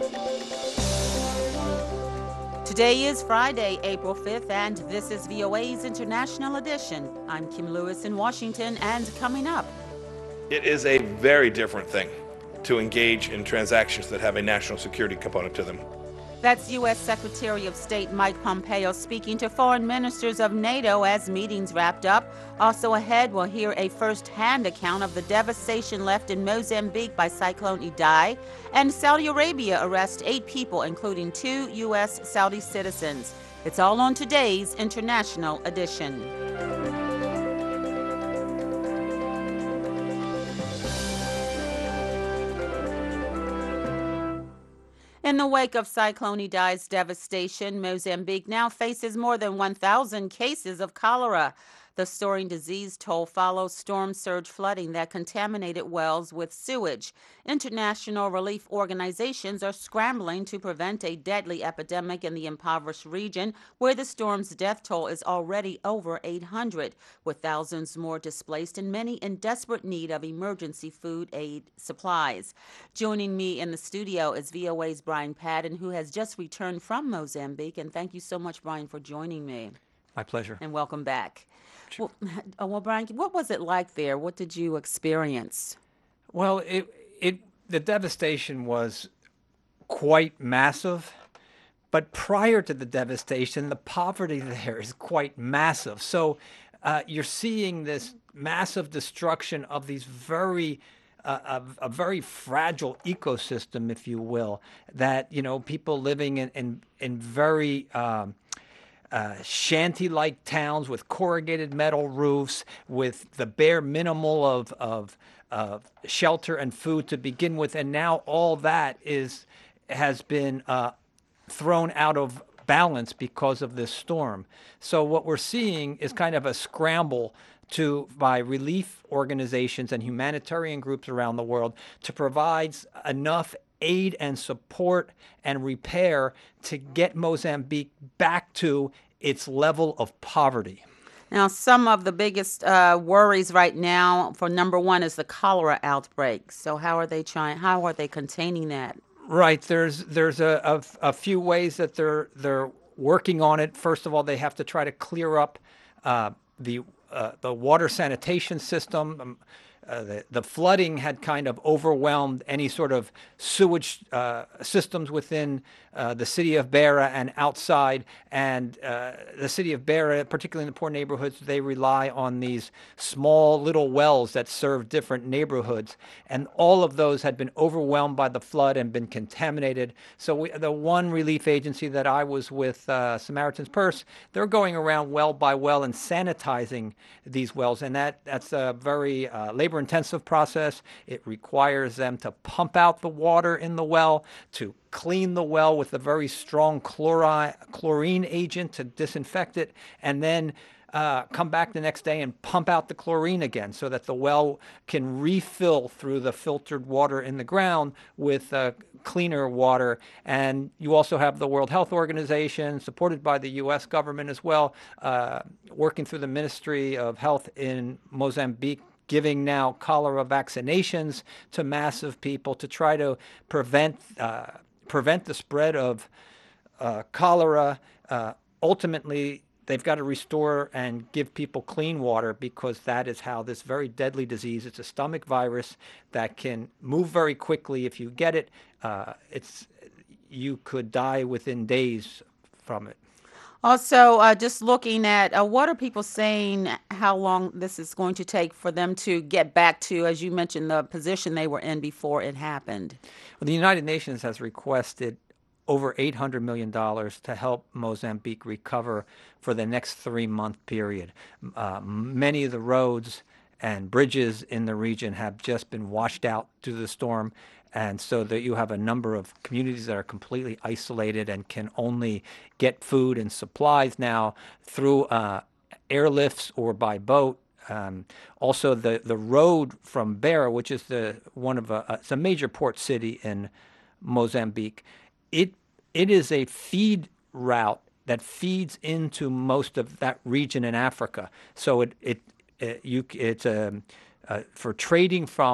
Today is Friday, April 5th, and this is VOA's International Edition. I'm Kim Lewis in Washington, and coming up. It is a very different thing to engage in transactions that have a national security component to them. That's U.S. Secretary of State Mike Pompeo speaking to foreign ministers of NATO as meetings wrapped up. Also ahead, we'll hear a first-hand account of the devastation left in Mozambique by Cyclone Idai. And Saudi Arabia arrests 8 people, including 2 U.S. Saudi citizens. It's all on today's International Edition. In the wake of Cyclone Idai's devastation, Mozambique now faces more than 1,000 cases of cholera. The soaring disease toll follows storm surge flooding that contaminated wells with sewage. International relief organizations are scrambling to prevent a deadly epidemic in the impoverished region, where the storm's death toll is already over 800, with thousands more displaced and many in desperate need of emergency food aid supplies. Joining me in the studio is VOA's Brian Padden, who has just returned from Mozambique. And thank you so much, Brian, for joining me. My pleasure. And welcome back. Well, Brian, what was it like there? What did you experience? Well, the devastation was quite massive, but prior to the devastation, the poverty there is quite massive. So you're seeing this massive destruction of these a very fragile ecosystem, if you will, that, people living in very shanty-like towns with corrugated metal roofs, with the bare minimal of shelter and food to begin with, and now all that has been thrown out of balance because of this storm. So what we're seeing is kind of a scramble by relief organizations and humanitarian groups around the world to provide enough aid and support and repair to get Mozambique back to its level of poverty. Now, some of the biggest worries right now for number one is the cholera outbreak. So how are they containing that? Right. There's a few ways that they're working on it. First of all, they have to try to clear up the water sanitation system. The flooding had kind of overwhelmed any sort of sewage systems within the city of Beira and outside. And the city of Beira, particularly in the poor neighborhoods, they rely on these small little wells that serve different neighborhoods. And all of those had been overwhelmed by the flood and been contaminated. So the one relief agency that I was with, Samaritan's Purse, they're going around well by well and sanitizing these wells. And that's a very labor-intensive process. It requires them to pump out the water in the well, to clean the well with a very strong chlorine agent to disinfect it, and then come back the next day and pump out the chlorine again so that the well can refill through the filtered water in the ground with cleaner water. And you also have the World Health Organization, supported by the U.S. government as well, working through the Ministry of Health in Mozambique, giving now cholera vaccinations to massive people to try to prevent the spread of cholera. Ultimately, they've got to restore and give people clean water, because that is how this very deadly disease, it's a stomach virus that can move very quickly. If you get it, you could die within days from it. Also, just looking at what are people saying, how long this is going to take for them to get back to, as you mentioned, the position they were in before it happened? Well, the United Nations has requested over $800 million to help Mozambique recover for the next 3-month period. Many of the roads and bridges in the region have just been washed out due to the storm. And so that you have a number of communities that are completely isolated and can only get food and supplies now through airlifts or by boat. Also, the road from Beira, which is it's a major port city in Mozambique, it is a feed route that feeds into most of that region in Africa. So it's for trading from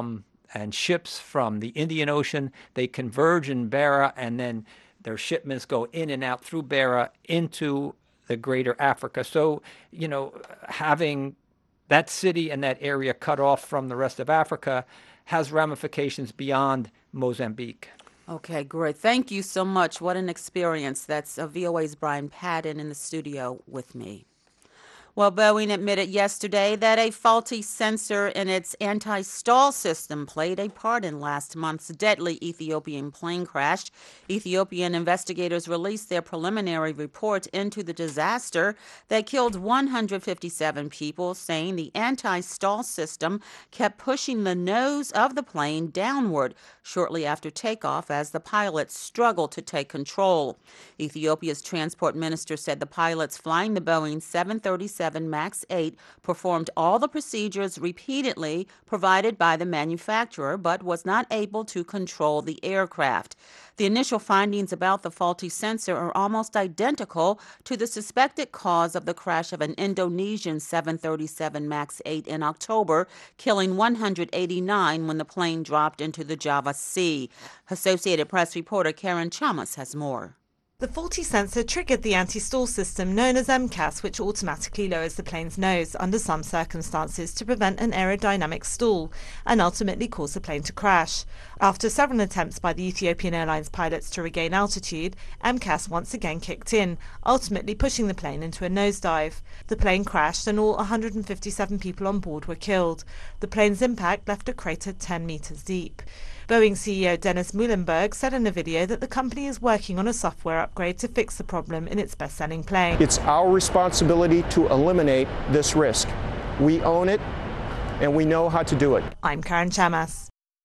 and ships from the Indian Ocean. They converge in Beira, and then their shipments go in and out through Beira into the greater Africa. So, having that city and that area cut off from the rest of Africa has ramifications beyond Mozambique. Okay, great. Thank you so much. What an experience. That's VOA's Brian Padden in the studio with me. Well, Boeing admitted yesterday that a faulty sensor in its anti-stall system played a part in last month's deadly Ethiopian plane crash. Ethiopian investigators released their preliminary report into the disaster that killed 157 people, saying the anti-stall system kept pushing the nose of the plane downward shortly after takeoff as the pilots struggled to take control. Ethiopia's transport minister said the pilots flying the Boeing 737 MAX 8 performed all the procedures repeatedly provided by the manufacturer, but was not able to control the aircraft. The initial findings about the faulty sensor are almost identical to the suspected cause of the crash of an Indonesian 737 MAX 8 in October, killing 189 when the plane dropped into the Java Sea. Associated Press reporter Karen Chamas has more. The faulty sensor triggered the anti-stall system known as MCAS, which automatically lowers the plane's nose under some circumstances to prevent an aerodynamic stall and ultimately cause the plane to crash. After several attempts by the Ethiopian Airlines pilots to regain altitude, MCAS once again kicked in, ultimately pushing the plane into a nosedive. The plane crashed and all 157 people on board were killed. The plane's impact left a crater 10 meters deep. Boeing CEO Dennis Muilenburg said in a video that the company is working on a software upgrade to fix the problem in its best-selling plane. It's our responsibility to eliminate this risk. We own it, and we know how to do it. I'm Karen Chamas.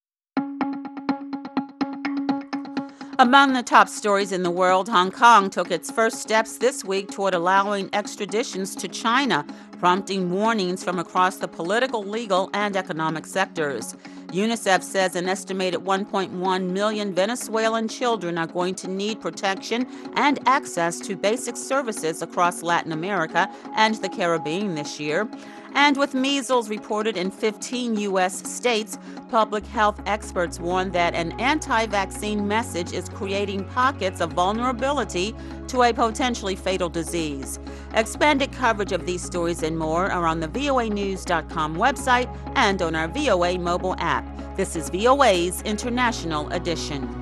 Among the top stories in the world, Hong Kong took its first steps this week toward allowing extraditions to China, prompting warnings from across the political, legal, and economic sectors. UNICEF says an estimated 1.1 million Venezuelan children are going to need protection and access to basic services across Latin America and the Caribbean this year. And with measles reported in 15 U.S. states, public health experts warn that an anti-vaccine message is creating pockets of vulnerability to a potentially fatal disease. Expanded coverage of these stories and more are on the voanews.com website and on our VOA mobile app. This is VOA's International Edition.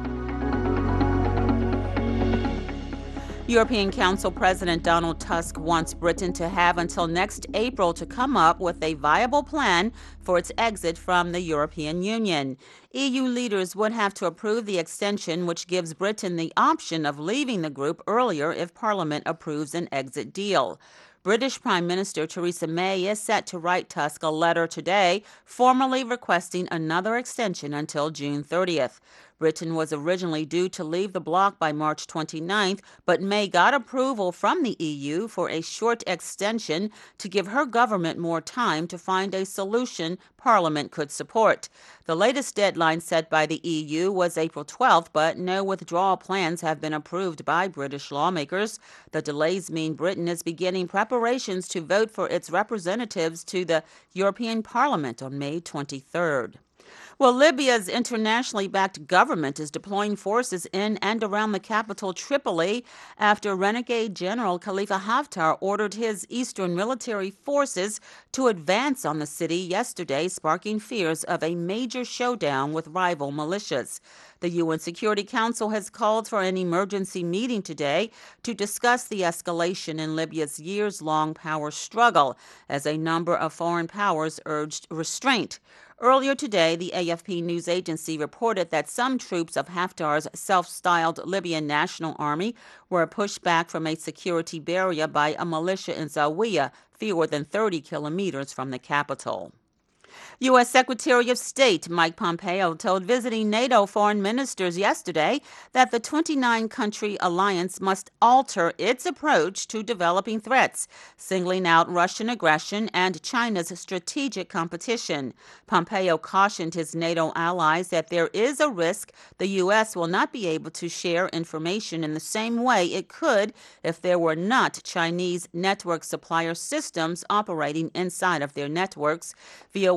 European Council President Donald Tusk wants Britain to have until next April to come up with a viable plan for its exit from the European Union. EU leaders would have to approve the extension, which gives Britain the option of leaving the group earlier if Parliament approves an exit deal. British Prime Minister Theresa May is set to write Tusk a letter today, formally requesting another extension until June 30th. Britain was originally due to leave the bloc by March 29th, but May got approval from the EU for a short extension to give her government more time to find a solution Parliament could support. The latest deadline set by the EU was April 12th, but no withdrawal plans have been approved by British lawmakers. The delays mean Britain is beginning preparations to vote for its representatives to the European Parliament on May 23rd. Well, Libya's internationally backed government is deploying forces in and around the capital, Tripoli, after renegade General Khalifa Haftar ordered his eastern military forces to advance on the city yesterday, sparking fears of a major showdown with rival militias. The UN Security Council has called for an emergency meeting today to discuss the escalation in Libya's years-long power struggle, as a number of foreign powers urged restraint. Earlier today, the AFP news agency reported that some troops of Haftar's self-styled Libyan National Army were pushed back from a security barrier by a militia in Zawiya, fewer than 30 kilometers from the capital. U.S. Secretary of State Mike Pompeo told visiting NATO foreign ministers yesterday that the 29-country alliance must alter its approach to developing threats, singling out Russian aggression and China's strategic competition. Pompeo cautioned his NATO allies that there is a risk the U.S. will not be able to share information in the same way it could if there were not Chinese network supplier systems operating inside of their networks. VOA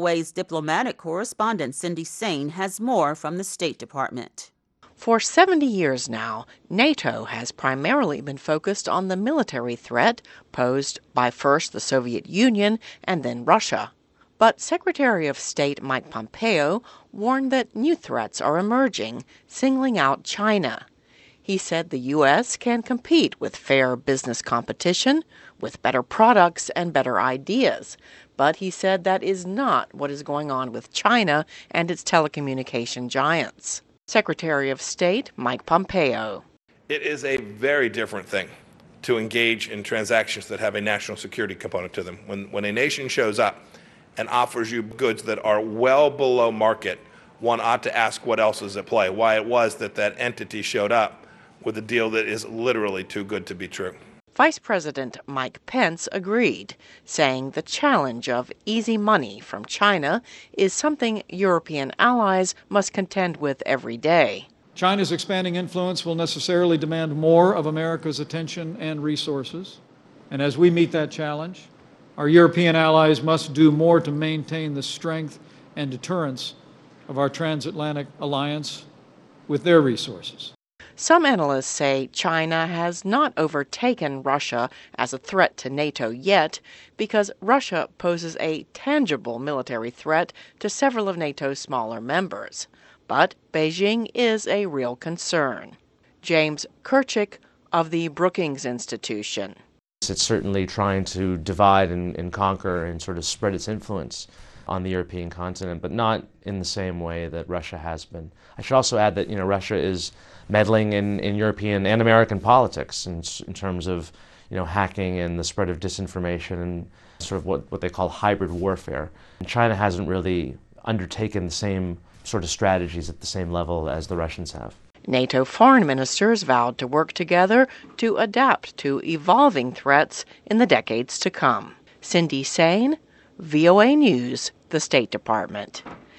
VOA's diplomatic correspondent Cindy Sain has more from the State Department. For 70 years now, NATO has primarily been focused on the military threat posed by first the Soviet Union and then Russia. But Secretary of State Mike Pompeo warned that new threats are emerging, singling out China. He said the U.S. can compete with fair business competition, with better products and better ideas. But he said that is not what is going on with China and its telecommunication giants. Secretary of State Mike Pompeo. It is a very different thing to engage in transactions that have a national security component to them. When a nation shows up and offers you goods that are well below market, one ought to ask what else is at play, why it was that that entity showed up with a deal that is literally too good to be true. Vice President Mike Pence agreed, saying the challenge of easy money from China is something European allies must contend with every day. China's expanding influence will necessarily demand more of America's attention and resources. And as we meet that challenge, our European allies must do more to maintain the strength and deterrence of our transatlantic alliance with their resources. Some analysts say China has not overtaken Russia as a threat to NATO yet because Russia poses a tangible military threat to several of NATO's smaller members. But Beijing is a real concern. James Kirchick of the Brookings Institution. It's certainly trying to divide and conquer and sort of spread its influence on the European continent, but not in the same way that Russia has been. I should also add that Russia is meddling in European and American politics in terms of hacking and the spread of disinformation and sort of what they call hybrid warfare. And China hasn't really undertaken the same sort of strategies at the same level as the Russians have. NATO foreign ministers vowed to work together to adapt to evolving threats in the decades to come. Cindy Sain, VOA News, the State Department.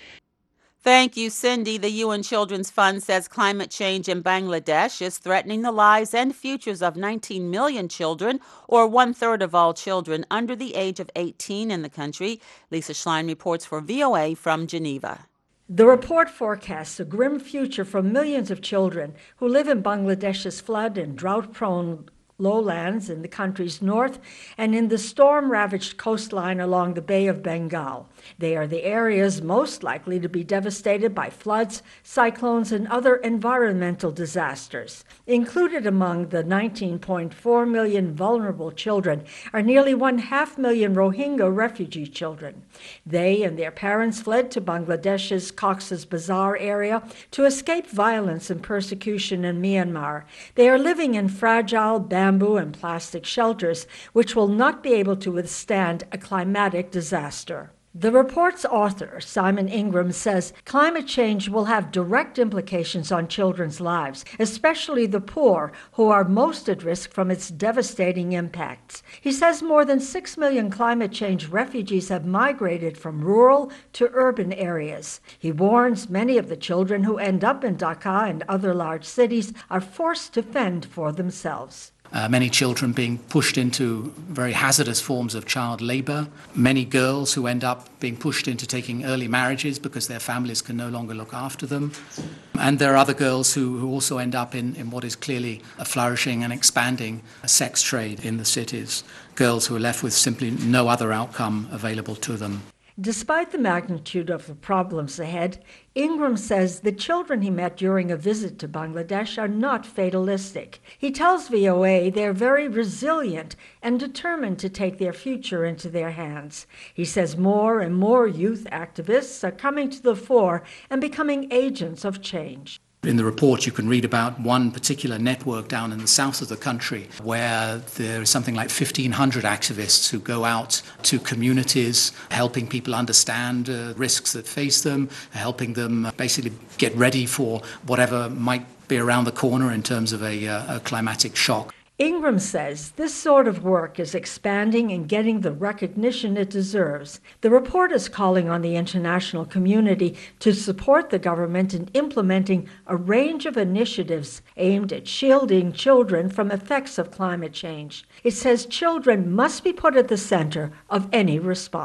Thank you, Cindy. The UN Children's Fund says climate change in Bangladesh is threatening the lives and futures of 19 million children, or 1/3 of all children under the age of 18 in the country. Lisa Schlein reports for VOA from Geneva. The report forecasts a grim future for millions of children who live in Bangladesh's flood and drought-prone lowlands in the country's north and in the storm-ravaged coastline along the Bay of Bengal. They are the areas most likely to be devastated by floods, cyclones, and other environmental disasters. Included among the 19.4 million vulnerable children are nearly 500,000 Rohingya refugee children. They and their parents fled to Bangladesh's Cox's Bazar area to escape violence and persecution in Myanmar. They are living in fragile bamboo and plastic shelters, which will not be able to withstand a climatic disaster. The report's author, Simon Ingram, says climate change will have direct implications on children's lives, especially the poor, who are most at risk from its devastating impacts. He says more than 6 million climate change refugees have migrated from rural to urban areas. He warns many of the children who end up in Dhaka and other large cities are forced to fend for themselves. Many children being pushed into very hazardous forms of child labor. Many girls who end up being pushed into taking early marriages because their families can no longer look after them. And there are other girls who also end up in what is clearly a flourishing and expanding sex trade in the cities. Girls who are left with simply no other outcome available to them. Despite the magnitude of the problems ahead, Ingram says the children he met during a visit to Bangladesh are not fatalistic. He tells VOA they're very resilient and determined to take their future into their hands. He says more and more youth activists are coming to the fore and becoming agents of change. In the report, you can read about one particular network down in the south of the country where there is something like 1,500 activists who go out to communities, helping people understand risks that face them, helping them basically get ready for whatever might be around the corner in terms of a climatic shock. Ingram says this sort of work is expanding and getting the recognition it deserves. The report is calling on the international community to support the government in implementing a range of initiatives aimed at shielding children from effects of climate change. It says children must be put at the center of any response.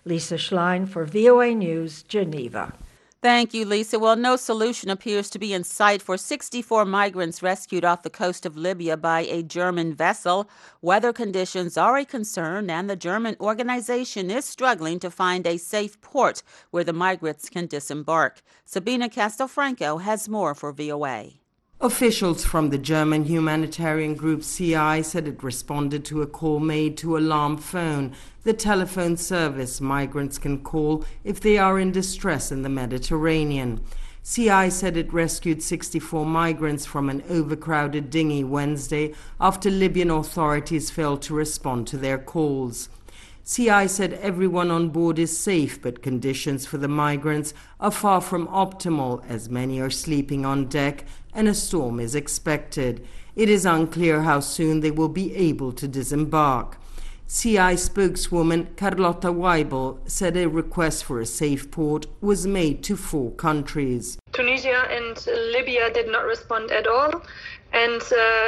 Lisa Schlein for VOA News, Geneva. Thank you, Lisa. Well, no solution appears to be in sight for 64 migrants rescued off the coast of Libya by a German vessel. Weather conditions are a concern, and the German organization is struggling to find a safe port where the migrants can disembark. Sabina Castelfranco has more for VOA. Officials from the German humanitarian group CI said it responded to a call made to Alarm Phone, the telephone service migrants can call if they are in distress in the Mediterranean. CI said it rescued 64 migrants from an overcrowded dinghy Wednesday after Libyan authorities failed to respond to their calls. CI said everyone on board is safe, but conditions for the migrants are far from optimal, as many are sleeping on deck and a storm is expected. It is unclear how soon they will be able to disembark. CI spokeswoman Carlotta Weibel said a request for a safe port was made to 4 countries. Tunisia and Libya did not respond at all, and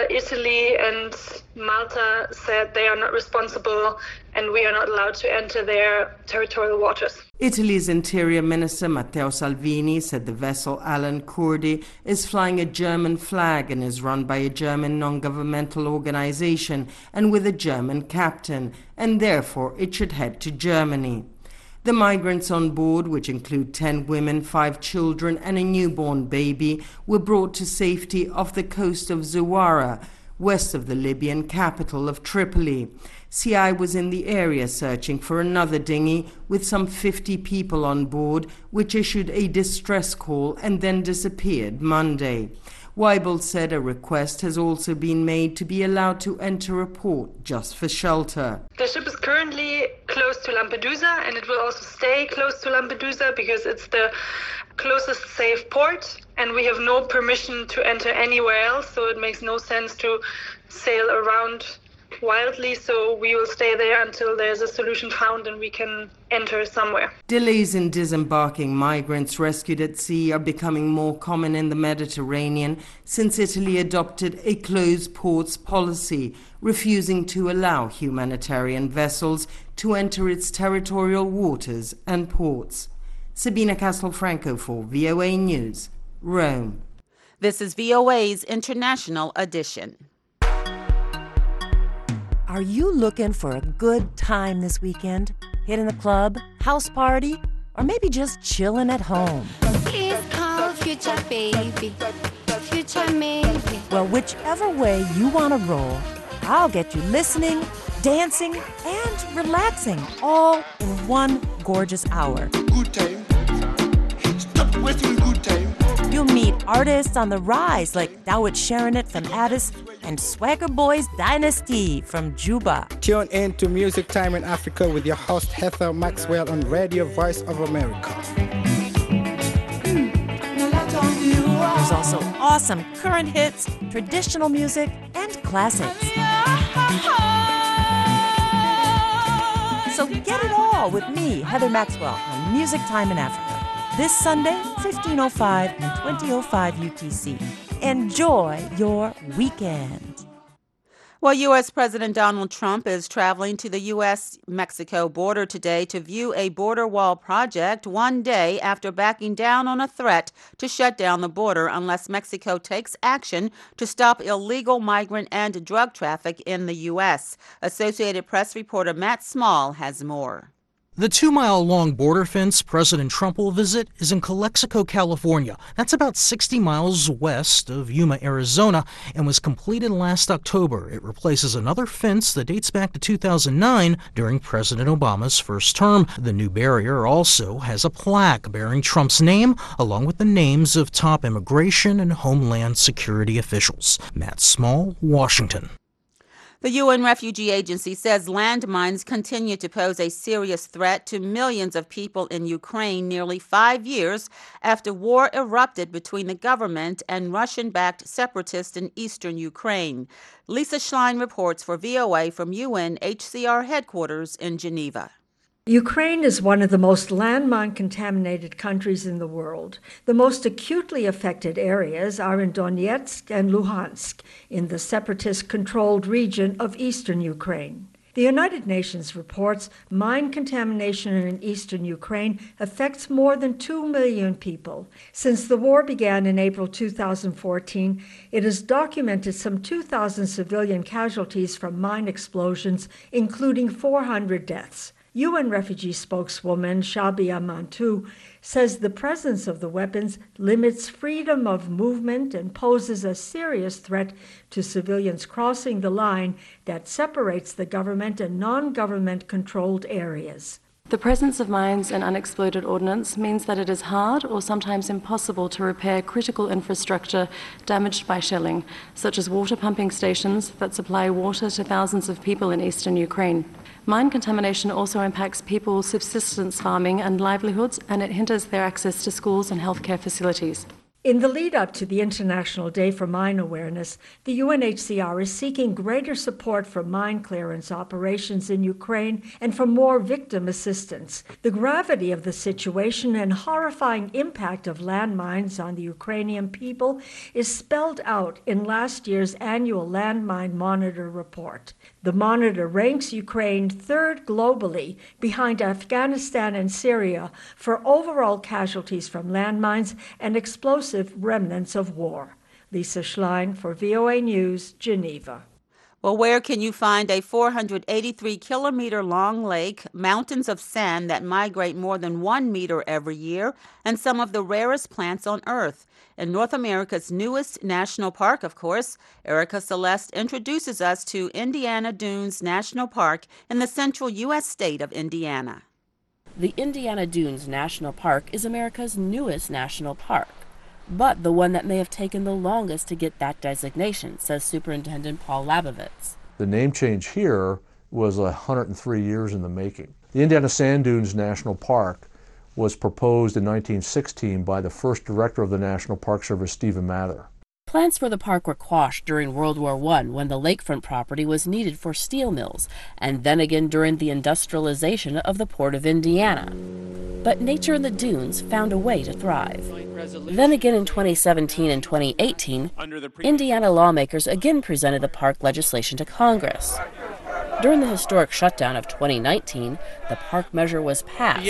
Italy and Malta said they are not responsible and we are not allowed to enter their territorial waters. Italy's Interior Minister Matteo Salvini said the vessel Alan Kurdi is flying a German flag and is run by a German non-governmental organization and with a German captain, and therefore it should head to Germany. The migrants on board, which include 10 women, 5 children and a newborn baby, were brought to safety off the coast of Zuwara, west of the Libyan capital of Tripoli. CI was in the area searching for another dinghy with some 50 people on board, which issued a distress call and then disappeared Monday. Weibel said a request has also been made to be allowed to enter a port just for shelter. The ship is currently close to Lampedusa, and it will also stay close to Lampedusa because it's the closest safe port, and we have no permission to enter anywhere else, so it makes no sense to sail around wildly, so we will stay there until there's a solution found and we can enter somewhere. Delays in disembarking migrants rescued at sea are becoming more common in the Mediterranean since Italy adopted a closed ports policy, refusing to allow humanitarian vessels to enter its territorial waters and ports. Sabina Castelfranco for VOA News, Rome. This is VOA's International Edition. Are you looking for a good time this weekend? Hitting the club, house party, or maybe just chilling at home? Please call Future Baby, Future Maybe. Well, whichever way you want to roll, I'll get you listening, dancing, and relaxing all in one gorgeous hour. Good time. Stop wasting good time. You'll meet artists on the rise like Dawit Sharonit from Addis and Swagger Boys Dynasty from Juba. Tune in to Music Time in Africa with your host Heather Maxwell on Radio Voice of America. There's also awesome current hits, traditional music, and classics. So get it all with me, Heather Maxwell, on Music Time in Africa. This Sunday, 15:05 and 20:05 UTC. Enjoy your weekend. Well, U.S. President Donald Trump is traveling to the U.S.-Mexico border today to view a border wall project 1 day after backing down on a threat to shut down the border unless Mexico takes action to stop illegal migrant and drug traffic in the U.S. Associated Press reporter Matt Small has more. The 2-mile-long border fence President Trump will visit is in Calexico, California. That's about 60 miles west of Yuma, Arizona, and was completed last October. It replaces another fence that dates back to 2009 during President Obama's first term. The new barrier also has a plaque bearing Trump's name, along with the names of top immigration and homeland security officials. Matt Small, Washington. The UN Refugee Agency says landmines continue to pose a serious threat to millions of people in Ukraine nearly 5 years after war erupted between the government and Russian-backed separatists in eastern Ukraine. Lisa Schlein reports for VOA from UNHCR headquarters in Geneva. Ukraine is one of the most landmine-contaminated countries in the world. The most acutely affected areas are in Donetsk and Luhansk, in the separatist-controlled region of eastern Ukraine. The United Nations reports mine contamination in eastern Ukraine affects more than 2 million people. Since the war began in April 2014, it has documented some 2,000 civilian casualties from mine explosions, including 400 deaths. UN refugee spokeswoman Shabia Mantou says the presence of the weapons limits freedom of movement and poses a serious threat to civilians crossing the line that separates the government and non-government controlled areas. The presence of mines and unexploded ordnance means that it is hard or sometimes impossible to repair critical infrastructure damaged by shelling, such as water pumping stations that supply water to thousands of people in eastern Ukraine. Mine contamination also impacts people's subsistence farming and livelihoods, and it hinders their access to schools and healthcare facilities. In the lead up to the International Day for Mine Awareness, the UNHCR is seeking greater support for mine clearance operations in Ukraine and for more victim assistance. The gravity of the situation and horrifying impact of landmines on the Ukrainian people is spelled out in last year's annual Landmine Monitor report. The monitor ranks Ukraine third globally behind Afghanistan and Syria for overall casualties from landmines and explosive remnants of war. Lisa Schlein for VOA News, Geneva. Well, where can you find a 483-kilometer-long lake, mountains of sand that migrate more than 1 meter every year, and some of the rarest plants on Earth? In North America's newest national park, of course, Erica Celeste introduces us to Indiana Dunes National Park in the central U.S. state of Indiana. The Indiana Dunes National Park is America's newest national park, but the one that may have taken the longest to get that designation, says Superintendent Paul Labovitz. The name change here was 103 years in the making. The Indiana Sand Dunes National Park was proposed in 1916 by the first director of the National Park Service, Stephen Mather. Plans for the park were quashed during World War I when the lakefront property was needed for steel mills, and then again during the industrialization of the Port of Indiana. But nature in the dunes found a way to thrive. Then again in 2017 and 2018, Indiana lawmakers again presented the park legislation to Congress. During the historic shutdown of 2019, the park measure was passed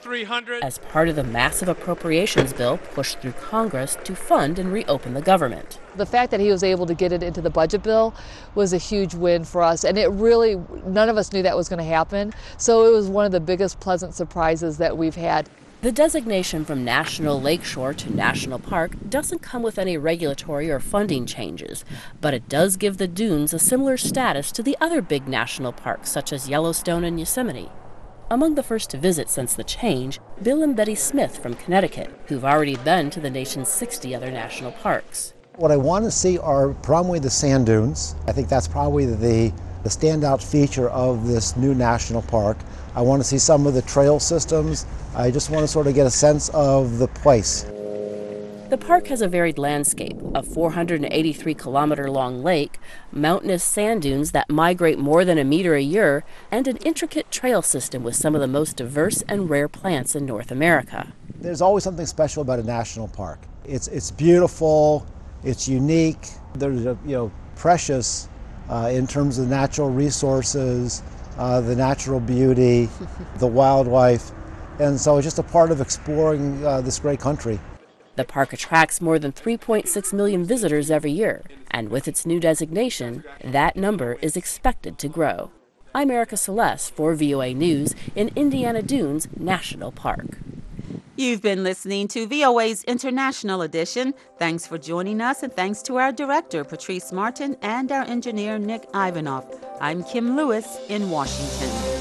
as part of the massive appropriations bill pushed through Congress to fund and reopen the government. The fact that he was able to get it into the budget bill was a huge win for us, and none of us knew that was going to happen, so it was one of the biggest pleasant surprises that we've had. The designation from National Lakeshore to National Park doesn't come with any regulatory or funding changes, but it does give the dunes a similar status to the other big national parks such as Yellowstone and Yosemite. Among the first to visit since the change, Bill and Betty Smith from Connecticut, who've already been to the nation's 60 other national parks. What I want to see are probably the sand dunes. I think that's probably the standout feature of this new national park. I want to see some of the trail systems. I just want to sort of get a sense of the place. The park has a varied landscape, a 483-kilometer-long lake, mountainous sand dunes that migrate more than a meter a year, and an intricate trail system with some of the most diverse and rare plants in North America. There's always something special about a national park. It's beautiful, it's unique, there's precious in terms of natural resources, the natural beauty, the wildlife, and so it's just a part of exploring this great country. The park attracts more than 3.6 million visitors every year, and with its new designation, that number is expected to grow. I'm Erica Celeste for VOA News in Indiana Dunes National Park. You've been listening to VOA's International Edition. Thanks for joining us, and thanks to our director, Patrice Martin, and our engineer, Nick Ivanoff. I'm Kim Lewis in Washington.